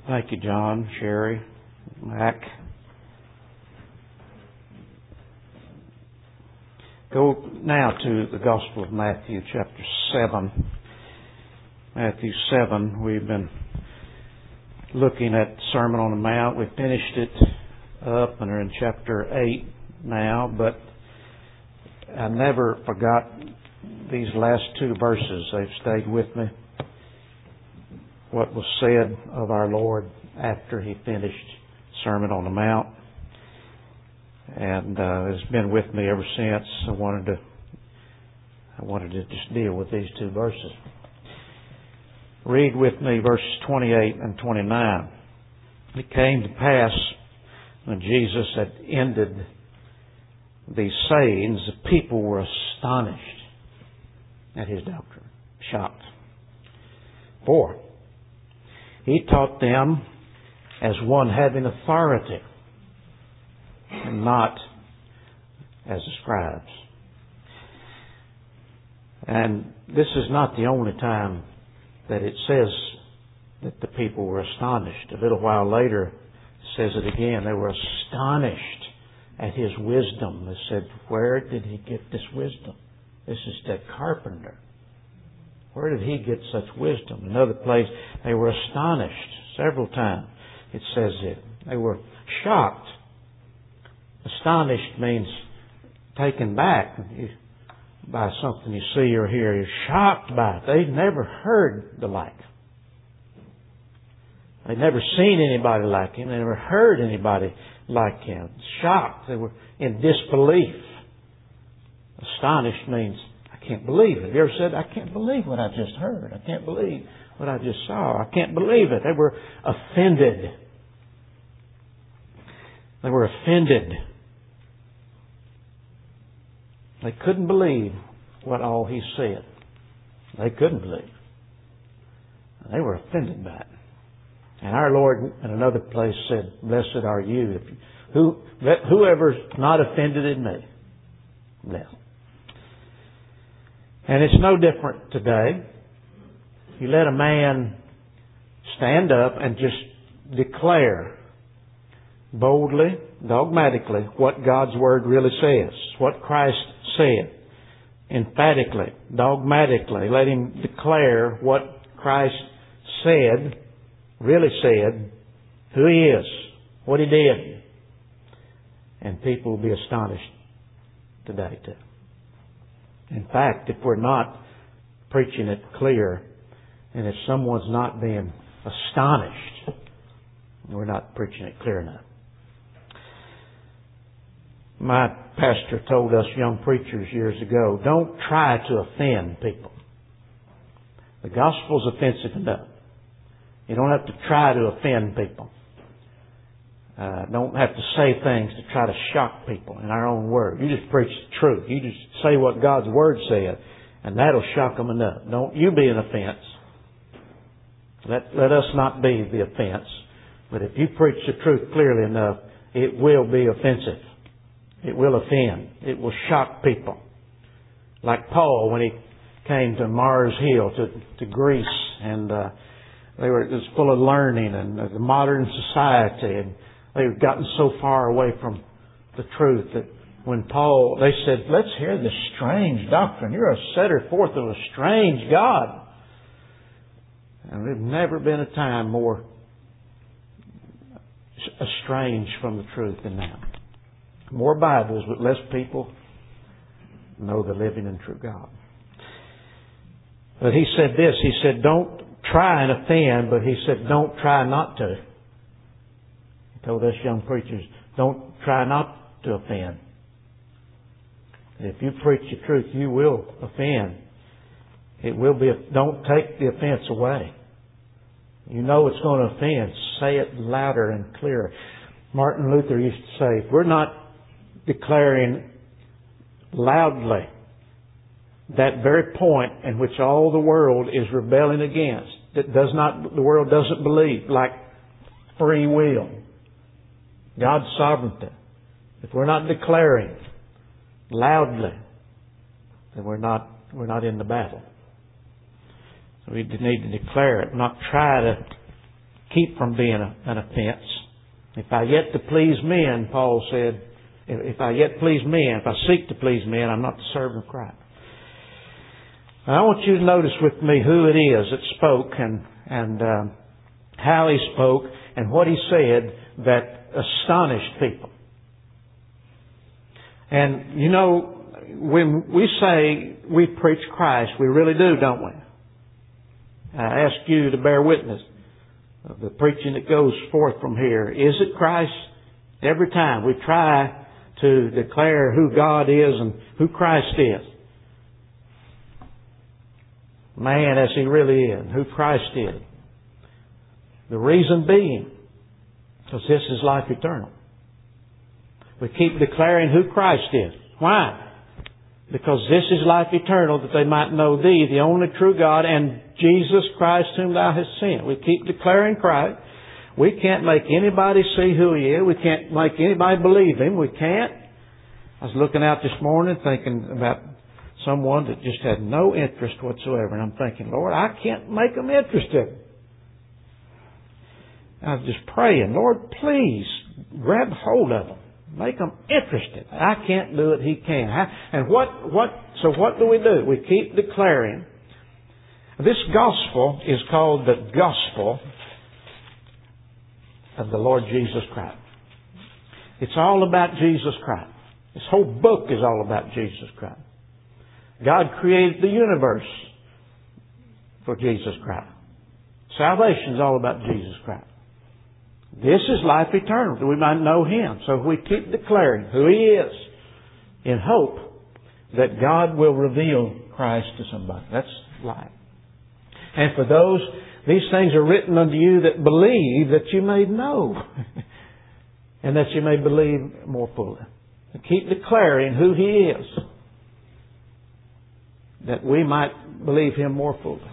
Thank you, John, Sherry, Mac. Go now to the Gospel of Matthew, chapter 7. Matthew 7, we've been looking at Sermon on the Mount. We finished it up and are in chapter 8 now, but I never forgot these last two verses. They've stayed with me. What was said of our Lord after He finished Sermon on the Mount. And it's been with me ever since. I wanted to just deal with these two verses. Read with me verses 28 and 29. It came to pass when Jesus had ended these sayings, the people were astonished at His doctrine, shocked. For He taught them as one having authority, and not as the scribes. And this is not the only time that it says that the people were astonished. A little while later, it says it again. They were astonished at His wisdom. They said, where did He get this wisdom? This is the carpenter. Where did He get such wisdom? Another place, they were astonished. Several times it says it. They were shocked. Astonished means taken back by something you see or hear. You're shocked by it. They'd never heard the like. They'd never seen anybody like Him. They never heard anybody like Him. Shocked. They were in disbelief. Astonished means, I can't believe it. Have you ever said, I can't believe what I just heard. I can't believe what I just saw. I can't believe it. They were offended. They were offended. They couldn't believe what all He said. They couldn't believe. They were offended by it. And our Lord in another place said, blessed are you. Whoever's not offended in me. Blessed. And it's no different today. You let a man stand up and just declare boldly, dogmatically, what God's Word really says, what Christ said, emphatically, dogmatically. Let him declare what Christ said, really said, who He is, what He did. And people will be astonished today too. In fact, if we're not preaching it clear, and if someone's not being astonished, we're not preaching it clear enough. My pastor told us young preachers years ago, don't try to offend people. The gospel's offensive enough. You don't have to try to offend people. Don't have to say things to try to shock people in our own word. You just preach the truth. You just say what God's Word said, and that'll shock them enough. Don't you be an offense. Let us not be the offense. But if you preach the truth clearly enough, it will be offensive. It will offend. It will shock people. Like Paul when he came to Mars Hill, to Greece, and it was full of learning and the modern society, and they've gotten so far away from the truth that when Paul, they said, let's hear this strange doctrine. You're a setter forth of a strange God. And there's never been a time more estranged from the truth than now. More Bibles, but less people know the living and true God. But he said this, he said, don't try and offend, but he said, don't try not to. He told us young preachers, don't try not to offend. If you preach the truth, you will offend. It will be, don't take the offense away. You know it's going to offend. Say it louder and clearer. Martin Luther used to say, if we're not declaring loudly that very point in which all the world is rebelling against, the world doesn't believe, like free will, God's sovereignty. If we're not declaring loudly, then we're not in the battle. So we need to declare it, not try to keep from being an offense. If I yet to please men, Paul said, if I yet please men, if I seek to please men, I'm not the servant of Christ. Now, I want you to notice with me who it is that spoke and how he spoke and what he said that astonished people. And you know, when we say we preach Christ, we really do, don't we? I ask you to bear witness of the preaching that goes forth from here. Is it Christ? Every time we try to declare who God is and who Christ is. Man as He really is, who Christ is. The reason being, because this is life eternal. We keep declaring who Christ is. Why? Because this is life eternal, that they might know Thee, the only true God, and Jesus Christ whom Thou hast sent. We keep declaring Christ. We can't make anybody see who He is. We can't make anybody believe Him. We can't. I was looking out this morning thinking about someone that just had no interest whatsoever. And I'm thinking, Lord, I can't make them interested. I was just praying, Lord, please grab hold of them. Make them interested. I can't do it. He can. And so what do? We keep declaring. This gospel is called the gospel of the Lord Jesus Christ. It's all about Jesus Christ. This whole book is all about Jesus Christ. God created the universe for Jesus Christ. Salvation is all about Jesus Christ. This is life eternal, that we might know Him. So we keep declaring who He is in hope that God will reveal Christ to somebody. That's life. And for those, these things are written unto you that believe, that you may know and that you may believe more fully. And keep declaring who He is, that we might believe Him more fully.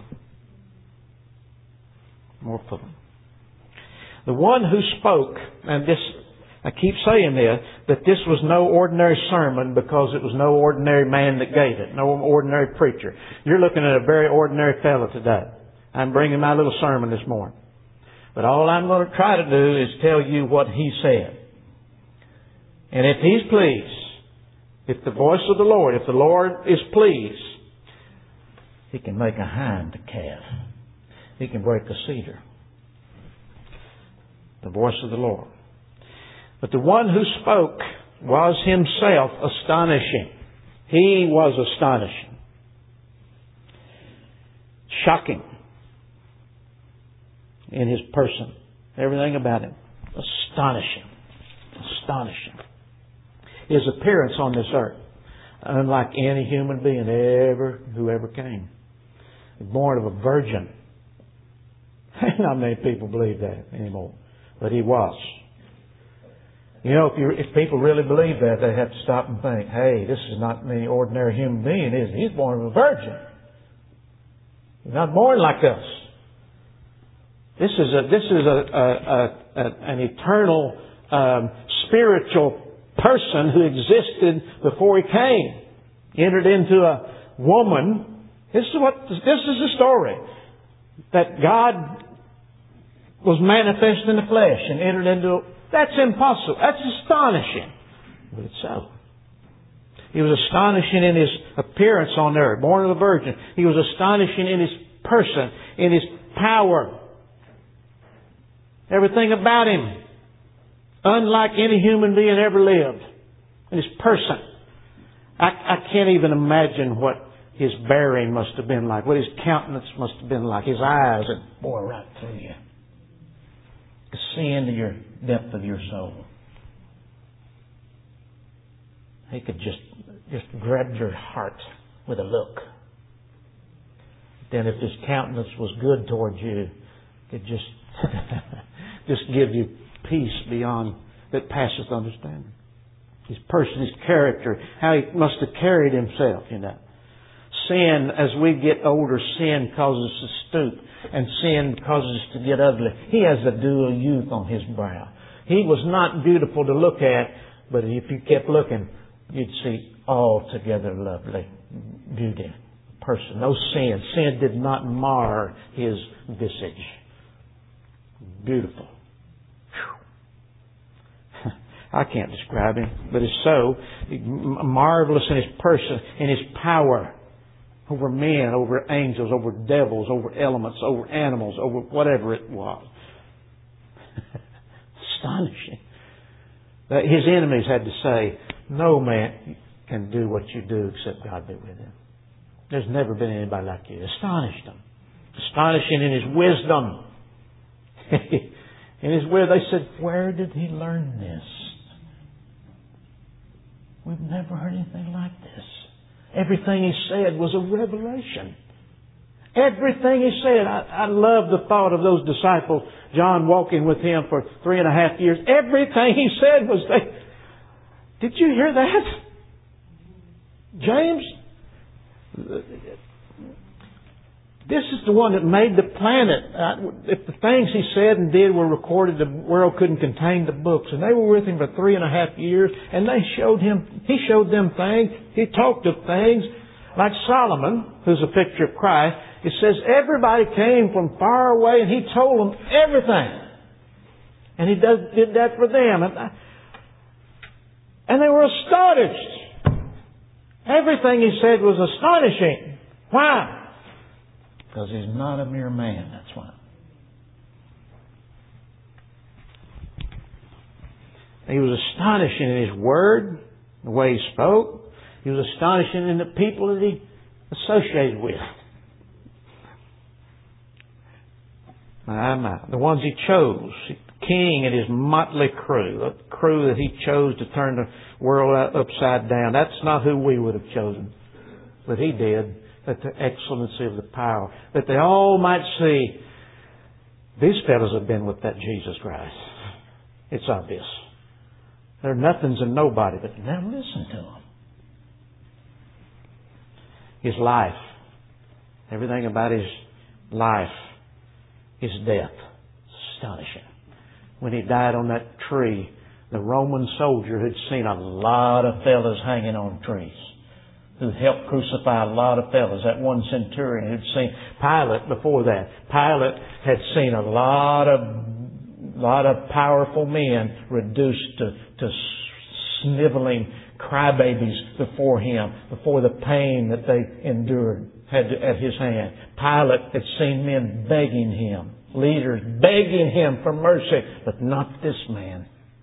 More fully. The one who spoke, and this, I keep saying this, that this was no ordinary sermon because it was no ordinary man that gave it, no ordinary preacher. You're looking at a very ordinary fellow today. I'm bringing my little sermon this morning. But all I'm going to try to do is tell you what he said. And if He's pleased, if the voice of the Lord, if the Lord is pleased, He can make a hind a calf. He can break a cedar. The voice of the Lord. But the one who spoke was Himself astonishing. He was astonishing. Shocking in His person. Everything about Him. Astonishing. Astonishing. His appearance on this earth, unlike any human being who ever came. Born of a virgin. Not many people believe that anymore. But He was. You know, if people really believe that, they have to stop and think, hey, this is not any ordinary human being, is he? He's born of a virgin. He's not born like us. This is an eternal, spiritual person who existed before He came. Entered into a woman. This is the story. That God was manifest in the flesh and entered into... That's impossible. That's astonishing. But it's so. He was astonishing in His appearance on earth, born of a virgin. He was astonishing in His person, in His power. Everything about Him, unlike any human being ever lived. In His person. I can't even imagine what His bearing must have been like, what His countenance must have been like, His eyes, and boy, right through you. To see into your depth of your soul. He could just grab your heart with a look. Then if His countenance was good towards you, it just just give you peace beyond that passeth understanding. His person, His character, how He must have carried Himself, you know. Sin, as we get older, sin causes us to stoop. And sin causes us to get ugly. He has a dual youth on His brow. He was not beautiful to look at, but if you kept looking, you'd see altogether lovely beauty. Person, no sin. Sin did not mar His visage. Beautiful. Whew. I can't describe Him, but it's so marvelous in His person, in His power over men, over angels, over devils, over elements, over animals, over whatever it was. Astonishing. His enemies had to say, no man can do what you do except God be with him. There's never been anybody like you. Astonished them. Astonishing in His wisdom. In His wisdom, they said, where did He learn this? We've never heard anything like this. Everything He said was a revelation. Everything He said. I love the thought of those disciples, John walking with Him for 3.5 years. Everything He said was, did you hear that? James? This is the one that made the planet. If the things He said and did were recorded, the world couldn't contain the books. And they were with Him for 3.5 years, and He showed them things. He talked of things. Like Solomon, who's a picture of Christ, it says everybody came from far away and He told them everything. And He did that for them. And they were astonished. Everything He said was astonishing. Why? Because He's not a mere man, that's why. He was astonishing in His word, the way He spoke. He was astonishing in the people that He associated with. The ones He chose. King and his motley crew. A crew that He chose to turn the world upside down. That's not who we would have chosen. But He did. That the excellency of the power. That they all might see, these fellows have been with that Jesus Christ. It's obvious. They're nothings and nobody, but now listen to them. His life. Everything about His life. His death. Astonishing. When He died on that tree, the Roman soldier had seen a lot of fellas hanging on trees, who helped crucify a lot of fellas. That one centurion who'd seen Pilate before that. Pilate had seen a lot of powerful men reduced to sniveling crybabies before him, before the pain that they endured at His hand. Pilate had seen men begging Him, leaders begging Him for mercy, but not this man.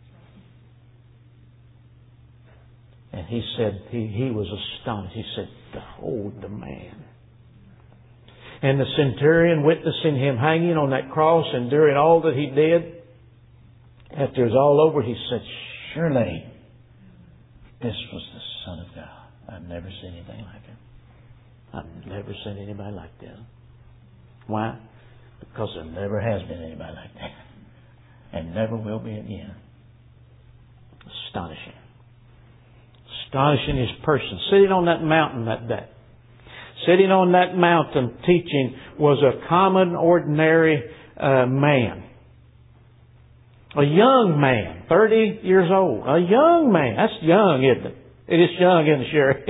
And He said, he was astonished. He said, behold the man. And the centurion, witnessing Him hanging on that cross, enduring all that He did, after it was all over, he said, surely this was the Son of God. I've never seen anything like Him. I've never seen anybody like that. Why? Because there never has been anybody like that. And never will be again. Astonishing. Astonishing His person. Sitting on that mountain that day. Sitting on that mountain teaching was a common, ordinary man. A young man. 30 years old. A young man. That's young, isn't it? It is young, isn't it,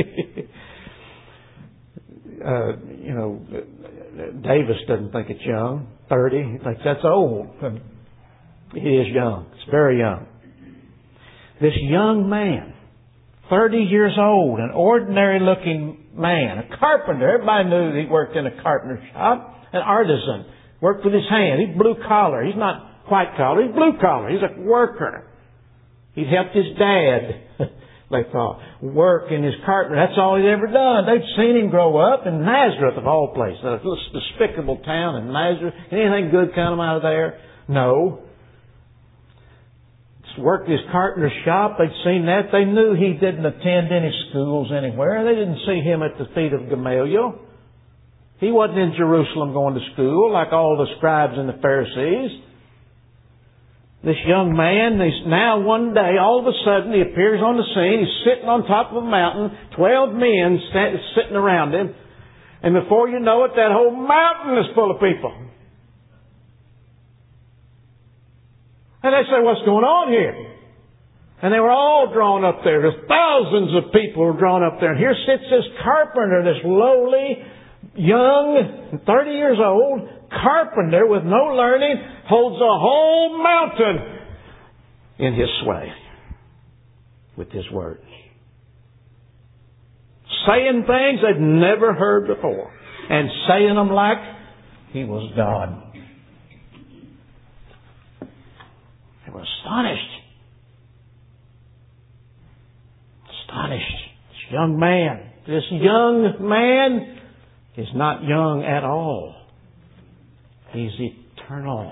Sherry? Davis doesn't think it's young. 30. He thinks that's old. It is young. It's very young. This young man. 30 years old, an ordinary looking man, a carpenter. Everybody knew he worked in a carpenter shop. An artisan. Worked with his hand. He's blue collar. He's not white collar. He's blue collar. He's a worker. He'd helped his dad, they thought, work in his carpenter. That's all he'd ever done. They'd seen him grow up in Nazareth of all places. A little despicable town in Nazareth. Anything good come out of there? No. Worked his carpenter shop. They'd seen that. They knew he didn't attend any schools anywhere. They didn't see him at the feet of Gamaliel. He wasn't in Jerusalem going to school like all the scribes and the Pharisees. This young man, now one day, all of a sudden, he appears on the scene. He's sitting on top of a mountain. 12 men sitting around him. And before you know it, that whole mountain is full of people. And they say, what's going on here? And they were all drawn up there. There's thousands of people were drawn up there. And here sits this carpenter, this lowly young, 30 years old, carpenter with no learning, holds a whole mountain in his sway with his words. Saying things they'd never heard before, and saying them like he was God. They were astonished. This young man. This young man is not young at all. He's eternal.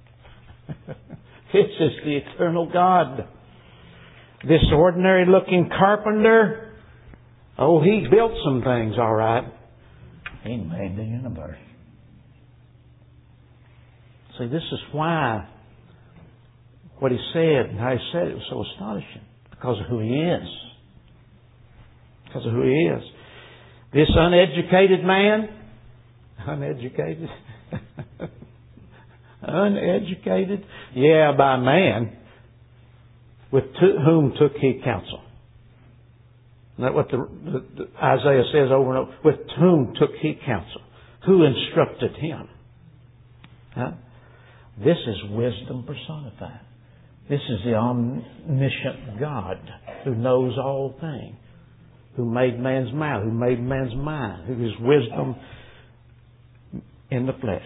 This is the eternal God. This ordinary looking carpenter, oh, he built some things all right. He made the universe. See, this is why what he said and how he said it was so astonishing. Because of who he is. Because of who he is. This uneducated man, uneducated, yeah, by man, with whom took he counsel. Isn't that what the Isaiah says over and over? With whom took he counsel? Who instructed him? Huh? This is wisdom personified. This is the omniscient God who knows all things, who made man's mouth, who made man's mind, who is wisdom in the flesh.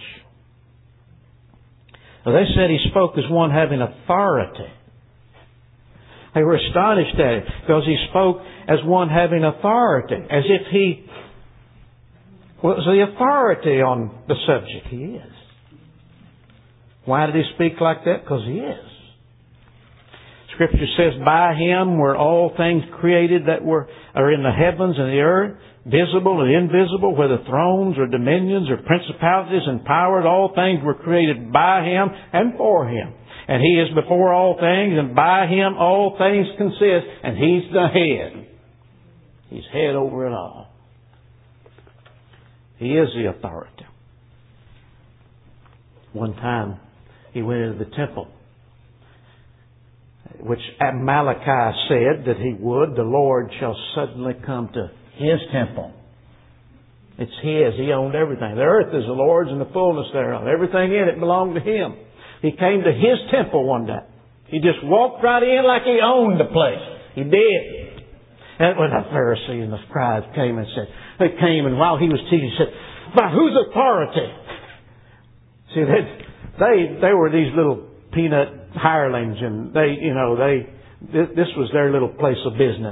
Now, they said he spoke as one having authority. They were astonished at it because he spoke as one having authority, as if he was the authority on the subject. He is. Why did he speak like that? Because he is. Scripture says, by him were all things created that are in the heavens and the earth, visible and invisible, whether thrones or dominions or principalities and powers. All things were created by him and for him. And he is before all things, and by him all things consist, and he's the head. He's head over it all. He is the authority. One time, he went into the temple, which Malachi said that he would. The Lord shall suddenly come to his temple. It's his. He owned everything. The earth is the Lord's and the fullness thereof. Everything in it belonged to him. He came to his temple one day. He just walked right in like he owned the place. He did. And when the Pharisees and the scribes came and said, they came and while he was teaching, he said, by whose authority? See, they were these little peanut hirelings, and this was their little place of business.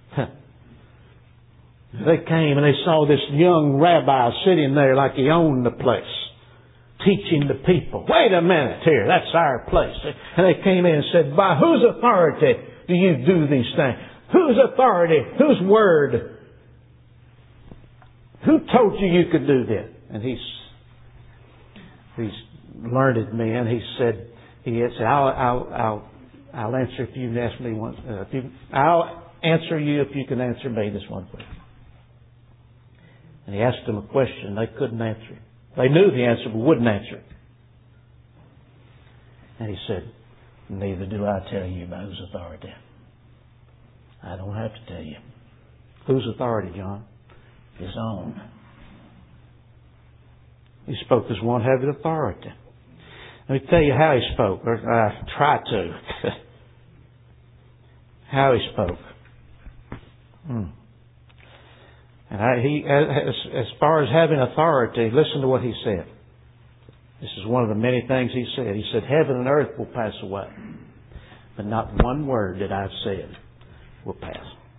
They came and they saw this young rabbi sitting there like he owned the place, teaching the people. Wait a minute here, that's our place. And they came in and said, by whose authority do you do these things? Whose authority? Whose word? Who told you could do this? And he's learned man. He said, I'll answer if you can ask me one. I'll answer you if you can answer me this one question. And he asked them a question. They couldn't answer it. They knew the answer but wouldn't answer it. And he said, neither do I tell you by whose authority. I don't have to tell you. Whose authority, John? His own. He spoke as one having authority. Let me tell you how he spoke, or I try to. How he spoke. And as far as having authority, listen to what he said. This is one of the many things he said. He said, heaven and earth will pass away, but not one word that I've said will pass.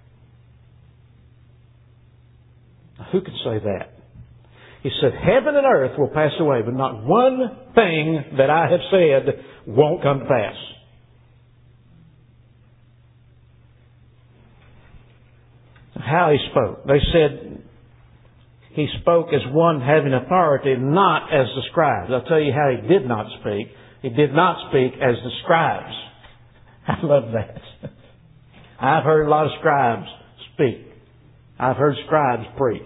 Now, who could say that? He said, heaven and earth will pass away, but not one thing that I have said won't come to pass. How he spoke. They said he spoke as one having authority, not as the scribes. I'll tell you how he did not speak. He did not speak as the scribes. I love that. I've heard a lot of scribes speak. I've heard scribes preach.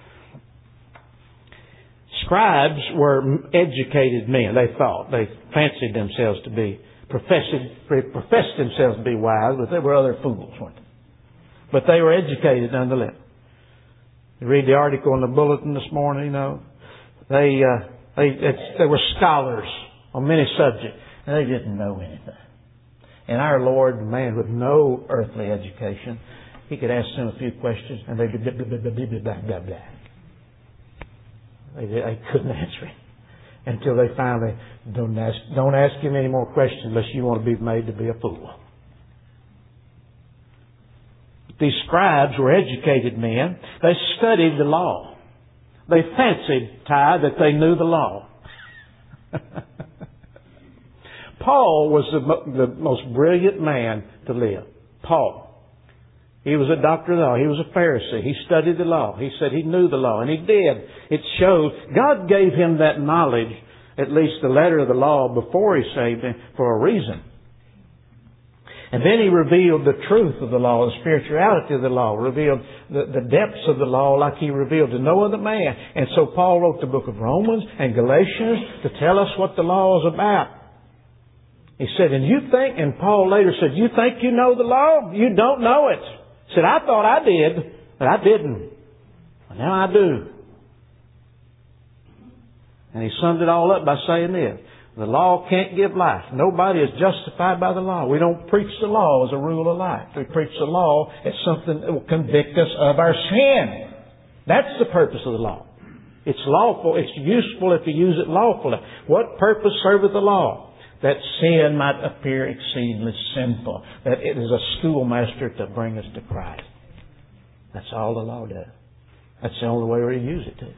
Scribes were educated men, they thought. They fancied themselves to be, professed themselves to be wise, but they were other fools, weren't they? But they were educated nonetheless. You read the article in the bulletin this morning, they were scholars on many subjects, and they didn't know anything. And our Lord, a man with no earthly education, He could ask them a few questions, and they'd blah, blah, blah, blah, blah, blah, blah, blah. They couldn't answer it until they finally, don't ask Him any more questions unless you want to be made to be a fool. These scribes were educated men. They studied the law. They fancied, Ty, that they knew the law. Paul was the most brilliant man to live. Paul. He was a doctor of the law. He was a Pharisee. He studied the law. He said he knew the law, and he did. It shows God gave him that knowledge, at least the letter of the law, before He saved him, for a reason. And then He revealed the truth of the law, the spirituality of the law, revealed the depths of the law like He revealed to no other man. And so Paul wrote the book of Romans and Galatians to tell us what the law is about. He said, and Paul later said, you think you know the law? You don't know it. He said, I thought I did, but I didn't. Well, now I do. And he summed it all up by saying this. The law can't give life. Nobody is justified by the law. We don't preach the law as a rule of life. We preach the law as something that will convict us of our sin. That's the purpose of the law. It's lawful. It's useful if you use it lawfully. What purpose serveth the law? That sin might appear exceedingly sinful. That it is a schoolmaster to bring us to Christ. That's all the law does. That's the only way we use it to.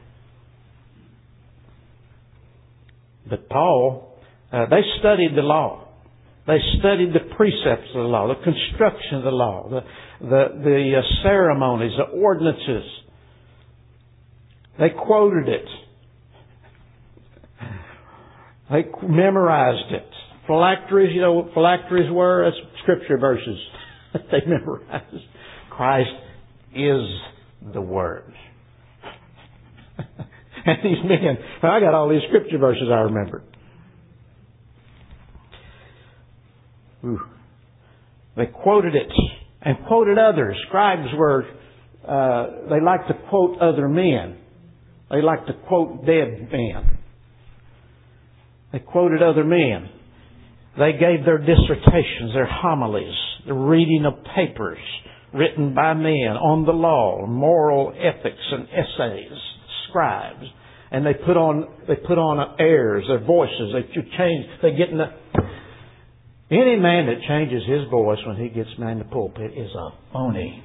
But Paul, they studied the law. They studied the precepts of the law, the construction of the law, the ceremonies, the ordinances. They quoted it. They memorized it. Phylacteries, you know what phylacteries were? That's scripture verses they memorized. Christ is the Word. And these men, I got all these scripture verses I remembered. Ooh. They quoted it and quoted others. Scribes were, they liked to quote other men. They liked to quote dead men. They quoted other men. They gave their dissertations, their homilies, the reading of papers written by men on the law, moral ethics and essays, scribes. And they put on airs, their voices. They get in the... Any man that changes his voice when he gets in the pulpit is a phony.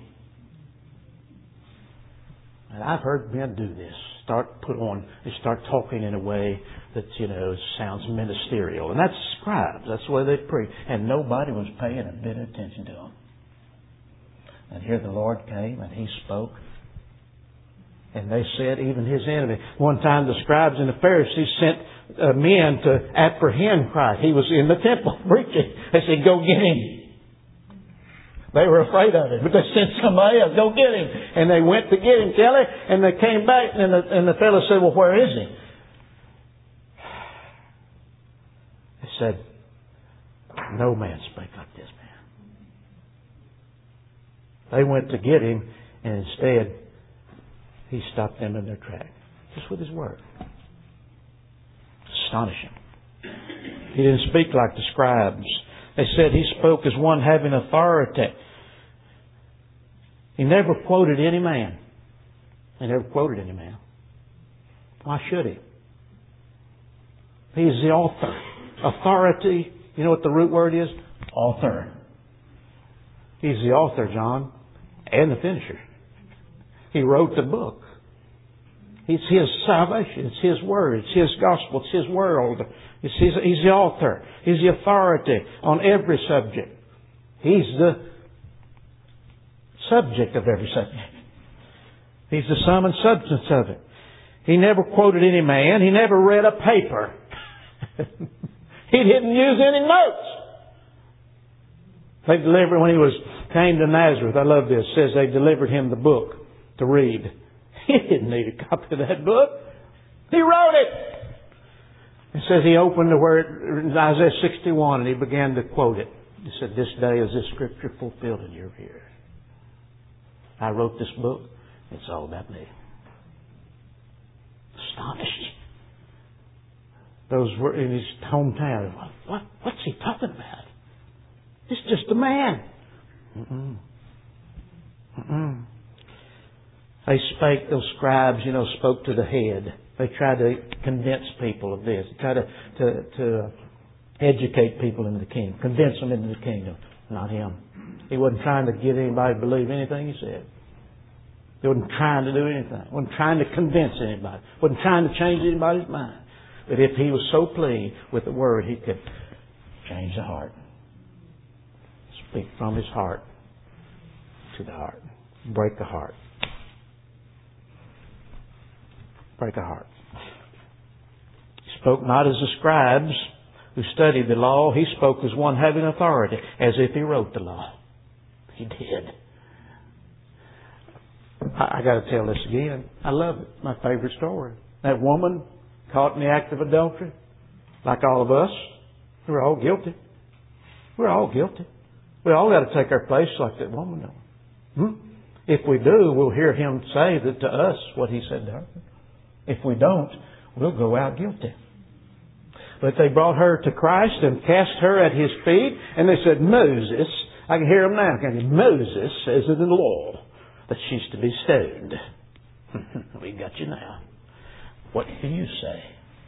And I've heard men do this. They start talking in a way that, sounds ministerial. And that's scribes. That's the way they preach. And nobody was paying a bit of attention to them. And here the Lord came and He spoke. And they said, even His enemy. One time the scribes and the Pharisees sent men to apprehend Christ. He was in the temple preaching. They said, go get Him. They were afraid of Him. But they sent somebody else, go get Him. And they went to get Him, Kelly. And they came back and the fellow said, well, where is He? They said, no man spake like this man. They went to get Him and instead He stopped them in their track. Just with His word. Astonishing. He didn't speak like the scribes. They said He spoke as one having authority. He never quoted any man. He never quoted any man. Why should He? He is the author. Authority, you know what the root word is? Author. He's the author, John, and the finisher. He wrote the book. It's His salvation. It's His word. It's His gospel. It's His world. He's the author. He's the authority on every subject. He's the subject of every subject. He's the sum and substance of it. He never quoted any man. He never read a paper. He didn't use any notes. They delivered, when He came to Nazareth, I love this, it says they delivered Him the book to read. He didn't need a copy of that book. He wrote it. It says He opened to where in Isaiah 61 and He began to quote it. He said, this day is this scripture fulfilled in your ears. I wrote this book. It's all about me. astonished. Those were in his hometown. What's he talking about? It's just a man. They spake, those scribes, spoke to the head. They tried to convince people of this. They tried to educate people into the kingdom. Convince them into the kingdom. Not him. He wasn't trying to get anybody to believe anything he said. He wasn't trying to do anything. He wasn't trying to convince anybody. He wasn't trying to change anybody's mind. But if he was so pleased with the word, he could change the heart. Speak from his heart to the heart. Break the heart. Break a heart. He spoke not as the scribes who studied the law. He spoke as one having authority, as if he wrote the law. He did. I got to tell this again. I love it. My favorite story. That woman caught in the act of adultery, like all of us, we're all guilty. We're all guilty. We all got to take our place like that woman did. If we do, we'll hear him say that to us what he said to her. If we don't, we'll go out guilty. But they brought her to Christ and cast her at his feet, and they said, Moses, I can hear him now. Moses says in the law that she's to be stoned. We got you now. What do you say?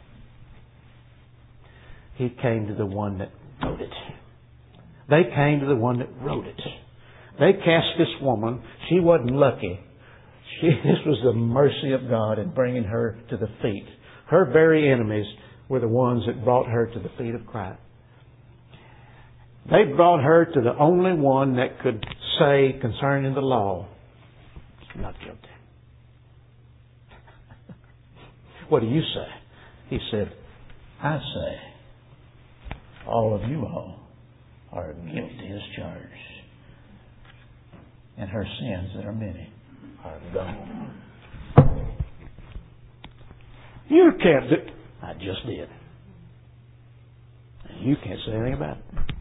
He came to the one that wrote it. They came to the one that wrote it. They cast this woman. She wasn't lucky. This was the mercy of God in bringing her to the feet. Her very enemies were the ones that brought her to the feet of Christ. They brought her to the only one that could say concerning the law, not guilty. What do you say? He said, I say, all of you all are guilty as charged. And her sins that are many are gone. You can't do... I just did. You can't say anything about it.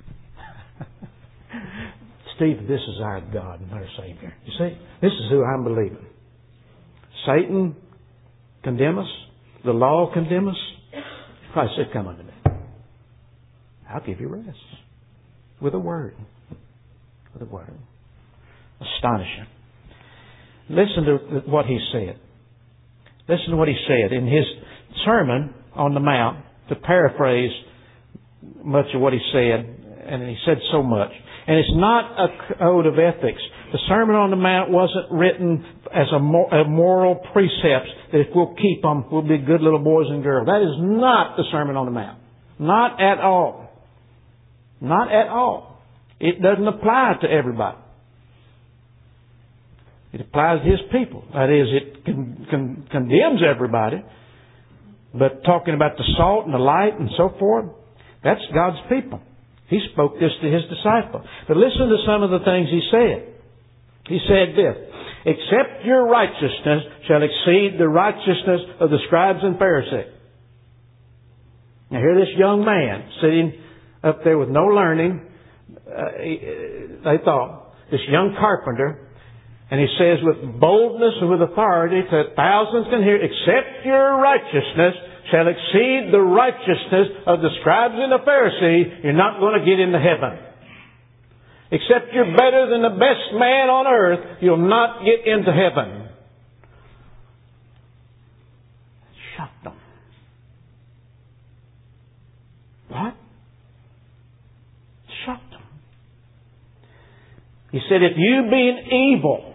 Steve, this is our God and our Savior. You see, this is who I'm believing. Satan condemn us. The law condemn us. Christ said, come unto me. I'll give you rest. With a word. With a word. Astonishing. Listen to what he said. Listen to what he said in his Sermon on the Mount, to paraphrase much of what he said, and he said so much. And it's not a code of ethics. The Sermon on the Mount wasn't written as a moral precepts that if we'll keep them, we'll be good little boys and girls. That is not the Sermon on the Mount. Not at all. Not at all. It doesn't apply to everybody. It applies to his people. That is, it condemns everybody. But talking about the salt and the light and so forth, that's God's people. He spoke this to his disciples. But listen to some of the things he said. He said this, except your righteousness shall exceed the righteousness of the scribes and Pharisees. Now here this young man sitting up there with no learning, they thought, this young carpenter, and he says with boldness and with authority that thousands can hear, except your righteousness shall exceed the righteousness of the scribes and the Pharisees, you're not going to get into heaven. Except you're better than the best man on earth, you'll not get into heaven. Shocked them. What? Shocked them. He said, if you being evil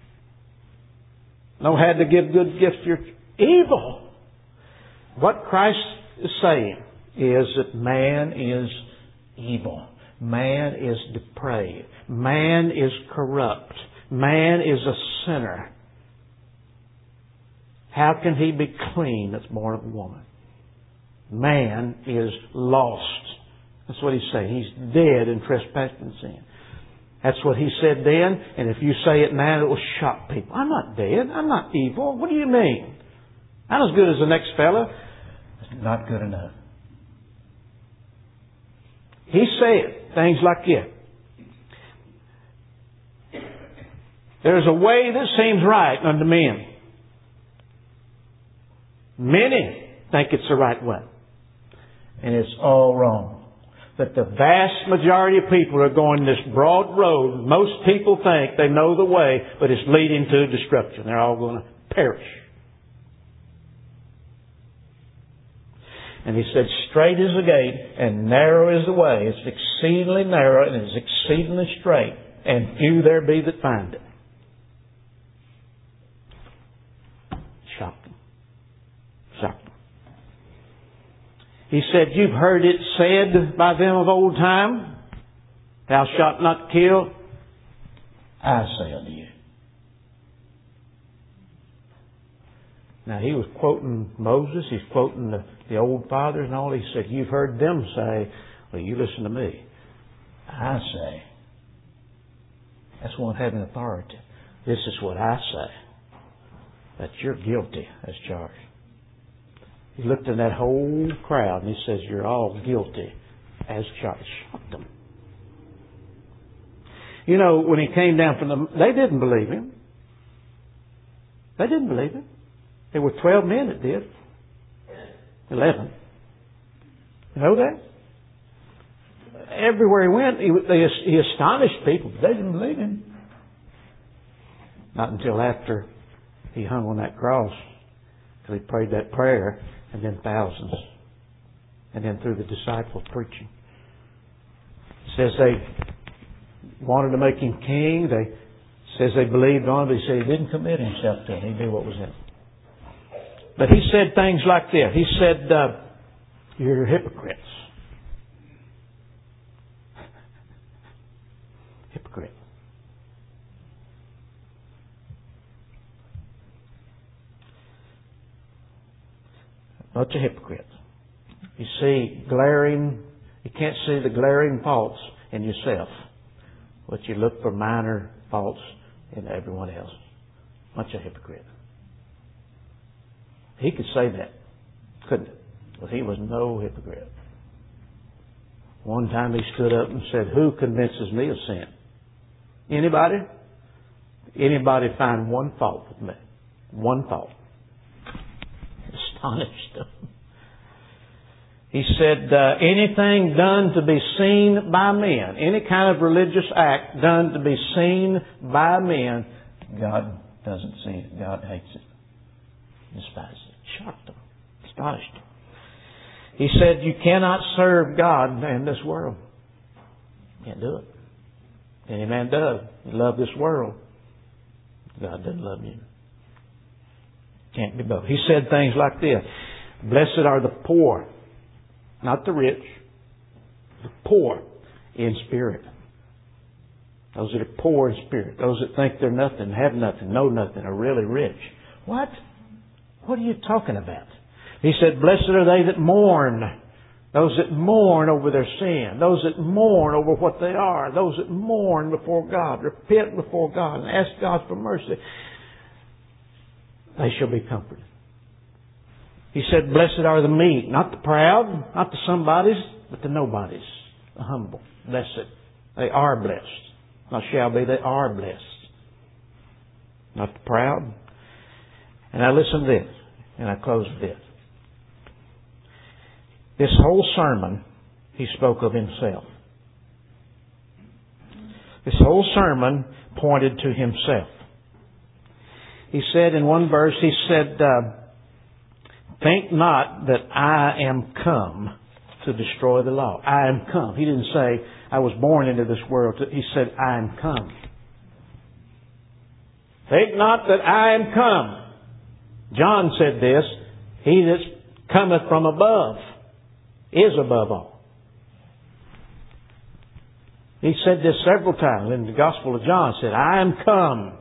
know how to give good gifts to your evil. What Christ is saying is that man is evil. Man is depraved. Man is corrupt. Man is a sinner. How can he be clean that's born of a woman? Man is lost. That's what he's saying. He's dead in trespass and sin. That's what he said then, and if you say it now, it will shock people. I'm not dead. I'm not evil. What do you mean? I'm as good as the next fella. It's not good enough. He said things like this. There's a way that seems right unto men, Many think it's the right way. And it's all wrong. That the vast majority of people are going this broad road. Most people think they know the way, but it's leading to destruction. They're all going to perish. And he said, straight is the gate and narrow is the way. It's exceedingly narrow and it's exceedingly straight. And few there be that find it. Shocked them. Shocked them. He said, you've heard it said by them of old time, thou shalt not kill. I say unto you. Now he was quoting Moses, he's quoting the old fathers and all. He said, you've heard them say, well, you listen to me. I say. That's one having authority. This is what I say. That you're guilty as charged. He looked in that whole crowd and he says, you're all guilty as charged. Shocked them. You know, when he came down from they didn't believe him. They didn't believe him. There were 12 men that did. 11. You know that? Everywhere he went, he astonished people. They didn't believe him. Not until after he hung on that cross. Till he prayed that prayer. And then thousands. And then through the disciples preaching. It says they wanted to make him king. Says they believed on him. But he said he didn't commit himself to it. He knew what was in it. But he said things like this. He said, you're hypocrites. Hypocrite. Bunch of hypocrites. You see you can't see the glaring faults in yourself, but you look for minor faults in everyone else. Bunch of hypocrites. He could say that, couldn't he? But he was no hypocrite. One time he stood up and said, who convinces me of sin? Anybody? Anybody find one fault with me? One fault. Astonished them. He said, anything done to be seen by men, any kind of religious act done to be seen by men, God doesn't see it. God hates it. Despises it. Shocked them. Astonished them. He said, you cannot serve God and this world. Can't do it. Any man does. You love this world. God doesn't love you. Can't be both. He said things like this. Blessed are the poor, not the rich, the poor in spirit. Those that are poor in spirit. Those that think they're nothing, have nothing, know nothing, are really rich. What? What are you talking about? He said, blessed are they that mourn. Those that mourn over their sin. Those that mourn over what they are. Those that mourn before God. Repent before God and ask God for mercy. They shall be comforted. He said, blessed are the meek. Not the proud, not the somebodies, but the nobodies. The humble. Blessed. They are blessed. Not shall be, they are blessed. Not the proud. And now listen to this. And I close with this. This whole sermon, he spoke of himself. This whole sermon pointed to himself. He said in one verse, he said, think not that I am come to destroy the law. I am come. He didn't say, I was born into this world. He said, I am come. Think not that I am come. John said this, he that cometh from above is above all. He said this several times in the Gospel of John. Said, I am come.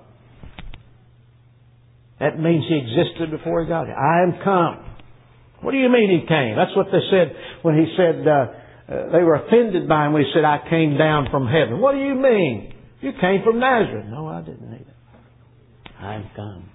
That means he existed before he got here. I am come. What do you mean he came? That's what they said when he said, they were offended by him when he said, I came down from heaven. What do you mean? You came from Nazareth. No, I didn't either. I am come.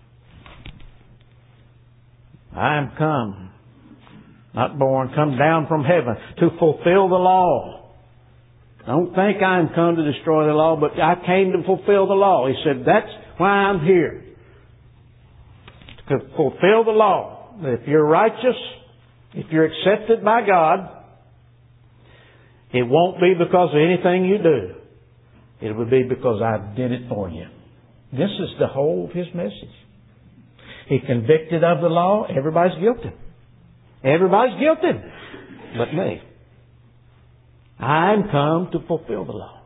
I am come. Not born, come down from heaven to fulfill the law. Don't think I am come to destroy the law, but I came to fulfill the law. He said, that's why I'm here. To fulfill the law. that if you're righteous, if you're accepted by God, it won't be because of anything you do. It will be because I did it for you. This is the whole of His message. He convicted of the law. Everybody's guilty. Everybody's guilty but me. I'm come to fulfill the law.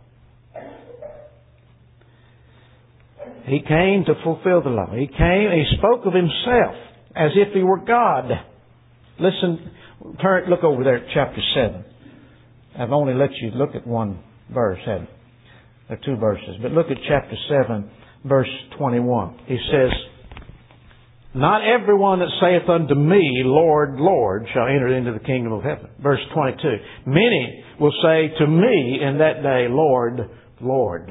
He came to fulfill the law. He came and He spoke of Himself as if He were God. Listen, look over there at chapter 7. I've only let you look at one verse, haven't I? There are 2 verses. But look at chapter 7, verse 21. He says, not everyone that saith unto me, Lord, Lord, shall enter into the kingdom of heaven. Verse 22. Many will say to me in that day, Lord, Lord.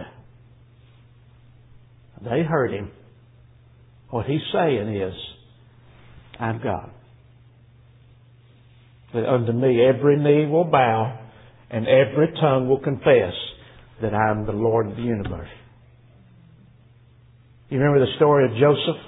They heard Him. What He's saying is, I'm God. That unto me every knee will bow and every tongue will confess that I'm the Lord of the universe. You remember the story of Joseph?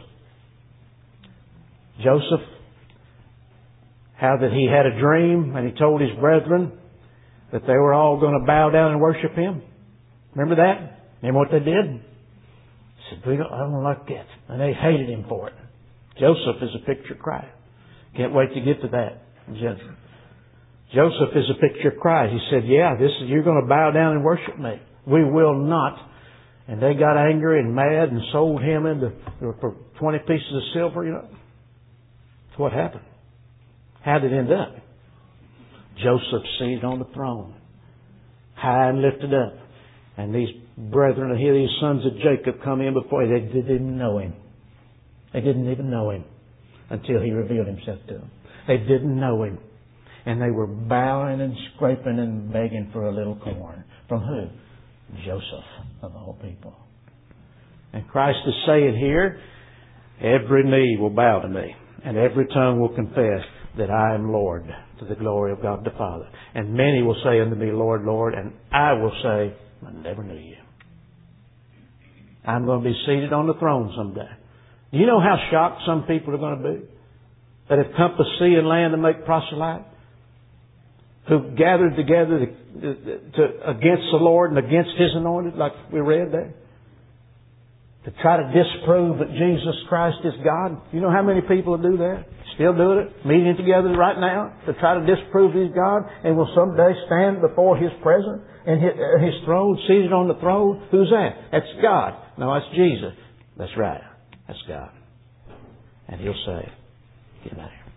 Joseph, how that he had a dream and he told his brethren that they were all going to bow down and worship him. Remember that? Remember what they did? He said, I don't like that. And they hated him for it. Joseph is a picture of Christ. Can't wait to get to that. Joseph is a picture of Christ. He said, you're going to bow down and worship me. We will not. And they got angry and mad and sold him for 20 pieces of silver, That's what happened. How did it end up? Joseph seated on the throne, high and lifted up. And these brethren, these sons of Jacob come in before him. They didn't know him. They didn't even know him until he revealed himself to them. They didn't know him. And they were bowing and scraping and begging for a little corn. From who? Joseph, of all people. And Christ is saying here, every knee will bow to me, and every tongue will confess that I am Lord, to the glory of God the Father. And many will say unto me, Lord, Lord, and I will say, I never knew you. I'm going to be seated on the throne someday. Do you know how shocked some people are going to be? That have compassed sea and land to make proselyte? Who gathered together against the Lord and against His anointed, like we read there? To try to disprove that Jesus Christ is God. You know how many people will do that? Still doing it, meeting together right now to try to disprove He's God, and will someday stand before His presence and His throne, seated on the throne. Who's that? That's God. No, that's Jesus. That's right. That's God. And He'll say, get out here.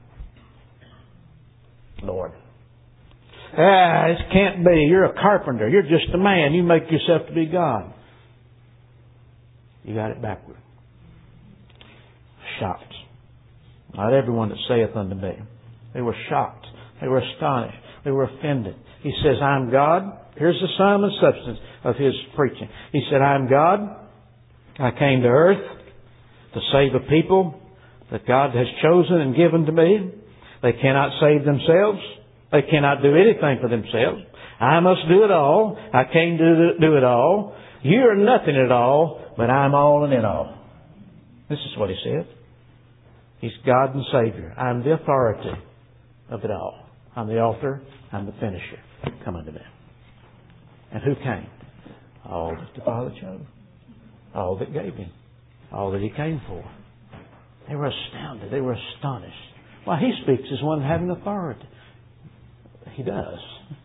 Lord. This can't be. You're a carpenter. You're just a man. You make yourself to be God. You got it backward. Shocked. Not everyone that saith unto me. They were shocked. They were astonished. They were offended. He says, I'm God. Here's the sum and substance of His preaching. He said, I'm God. I came to earth to save a people that God has chosen and given to me. They cannot save themselves. They cannot do anything for themselves. I must do it all. I came to do it all. You are nothing at all, but I'm all and in all. This is what He said. He's God and Savior. I'm the authority of it all. I'm the author. I'm the finisher. Come unto me. And who came? All that the Father chose. All that gave Him. All that He came for. They were astounded. They were astonished. Why, He speaks as one having authority. He does.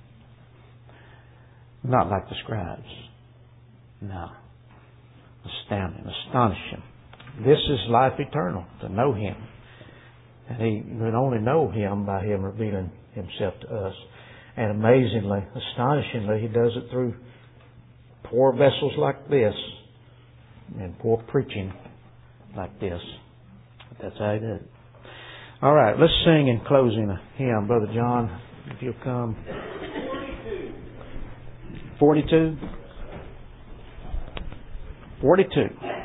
Not like the scribes. No. Astounding. Astonishing. This is life eternal, to know Him. And He would only know Him by Him revealing Himself to us. And amazingly, astonishingly, He does it through poor vessels like this and poor preaching like this. But that's how He did it. All right, let's sing in closing a hymn. Brother John, if you'll come. 42? 42.